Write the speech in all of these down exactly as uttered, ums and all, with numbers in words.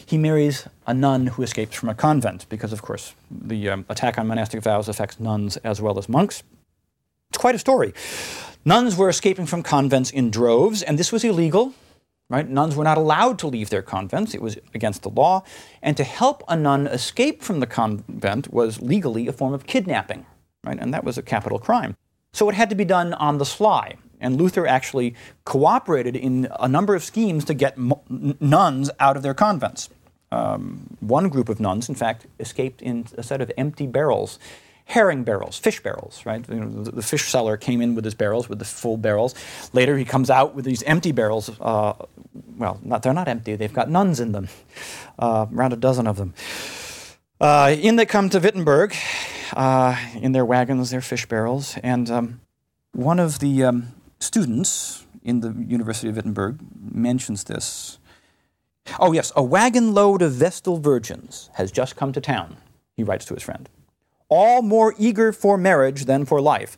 he marries a nun who escapes from a convent because, of course, the um, attack on monastic vows affects nuns as well as monks. It's quite a story. Nuns were escaping from convents in droves, and this was illegal. Right? Nuns were not allowed to leave their convents. It was against the law. And to help a nun escape from the convent was legally a form of kidnapping. Right? And that was a capital crime. So it had to be done on the sly. And Luther actually cooperated in a number of schemes to get mo- nuns out of their convents. Um, one group of nuns, in fact, escaped in a set of empty barrels. Herring barrels, fish barrels, right? You know, the, the fish seller came in with his barrels, with the full barrels. Later, he comes out with these empty barrels. Uh, well, not, they're not empty. They've got nuns in them, uh, around a dozen of them. Uh, in they come to Wittenberg, uh, in their wagons, their fish barrels. And um, one of the um, students in the University of Wittenberg mentions this. Oh, yes, a wagon load of Vestal virgins has just come to town, he writes to his friend. All more eager for marriage than for life.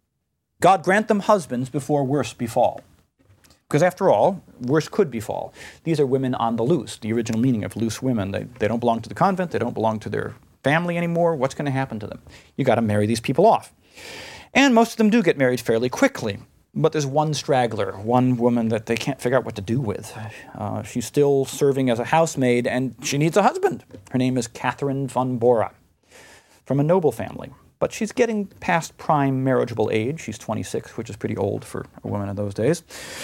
God grant them husbands before worse befall. Because after all, worse could befall. These are women on the loose, the original meaning of loose women. They, they don't belong to the convent, they don't belong to their family anymore. What's going to happen to them? You got to marry these people off. And most of them do get married fairly quickly. But there's one straggler, one woman that they can't figure out what to do with. Uh, she's still serving as a housemaid, and she needs a husband. Her name is Catherine von Bora, from a noble family. But she's getting past prime marriageable age. She's twenty-six, which is pretty old for a woman in those days.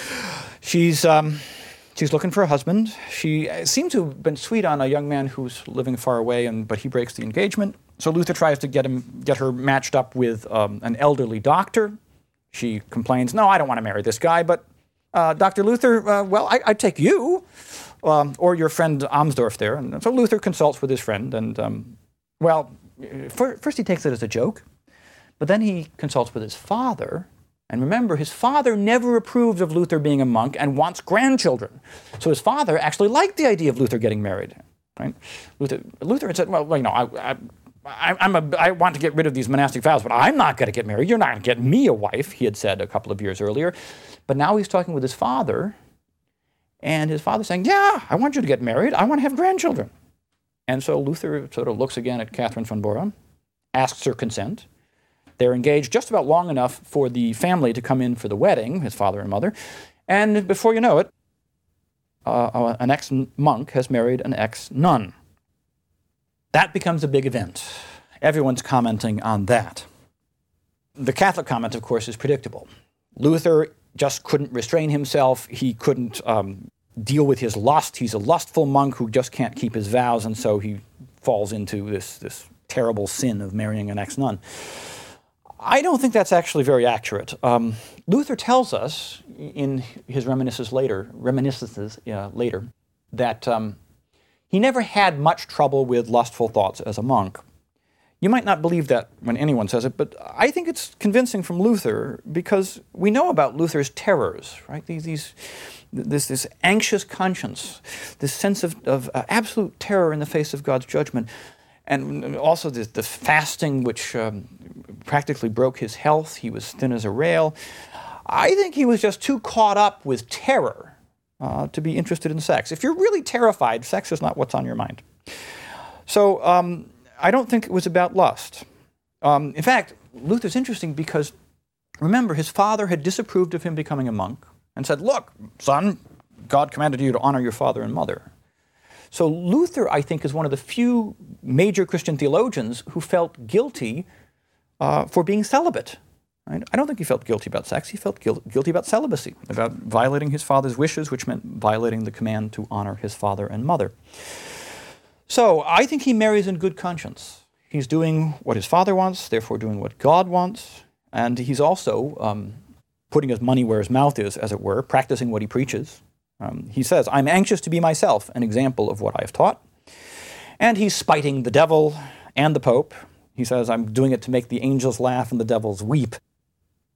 She's um, she's looking for a husband. She seems to have been sweet on a young man who's living far away, and but he breaks the engagement. So Luther tries to get him, get her matched up with um, an elderly doctor. She complains, no, I don't want to marry this guy, but uh, Doctor Luther, uh, well, I, I'd take you, um, or your friend Amsdorf there. And so Luther consults with his friend, and um, well, First he takes it as a joke, but then he consults with his father. And remember, his father never approved of Luther being a monk and wants grandchildren. So his father actually liked the idea of Luther getting married. Right? Luther, Luther had said, well, you know, I, I, I, I'm a, I want to get rid of these monastic vows, but I'm not going to get married. You're not going to get me a wife, he had said a couple of years earlier. But now he's talking with his father, and his father's saying, yeah, I want you to get married. I want to have grandchildren. And so Luther sort of looks again at Catherine von Bora, asks her consent. They're engaged just about long enough for the family to come in for the wedding, his father and mother. And before you know it, uh, an ex-monk has married an ex-nun. That becomes a big event. Everyone's commenting on that. The Catholic comment, of course, is predictable. Luther just couldn't restrain himself. He couldn't um, deal with his lust. He's a lustful monk who just can't keep his vows, and so he falls into this, this terrible sin of marrying an ex-nun. I don't think that's actually very accurate. Um, Luther tells us in his reminiscences later, reminiscences uh, later, that um, he never had much trouble with lustful thoughts as a monk. You might not believe that when anyone says it, but I think it's convincing from Luther because we know about Luther's terrors, right? These, these, this, this anxious conscience, this sense of, of uh, absolute terror in the face of God's judgment, and also the, the fasting, which um, practically broke his health. He was thin as a rail. I think he was just too caught up with terror uh, to be interested in sex. If you're really terrified, sex is not what's on your mind. So um, I don't think it was about lust. Um, in fact, Luther's interesting because, remember, his father had disapproved of him becoming a monk and said, look, son, God commanded you to honor your father and mother. So Luther, I think, is one of the few major Christian theologians who felt guilty uh, for being celibate. Right? I don't think he felt guilty about sex. He felt guil- guilty about celibacy, about violating his father's wishes, which meant violating the command to honor his father and mother. So I think he marries in good conscience. He's doing what his father wants, therefore doing what God wants, and he's also um, putting his money where his mouth is, as it were, practicing what he preaches. Um, he says, I'm anxious to be myself an example of what I have taught. And he's spiting the devil and the Pope. He says, I'm doing it to make the angels laugh and the devils weep.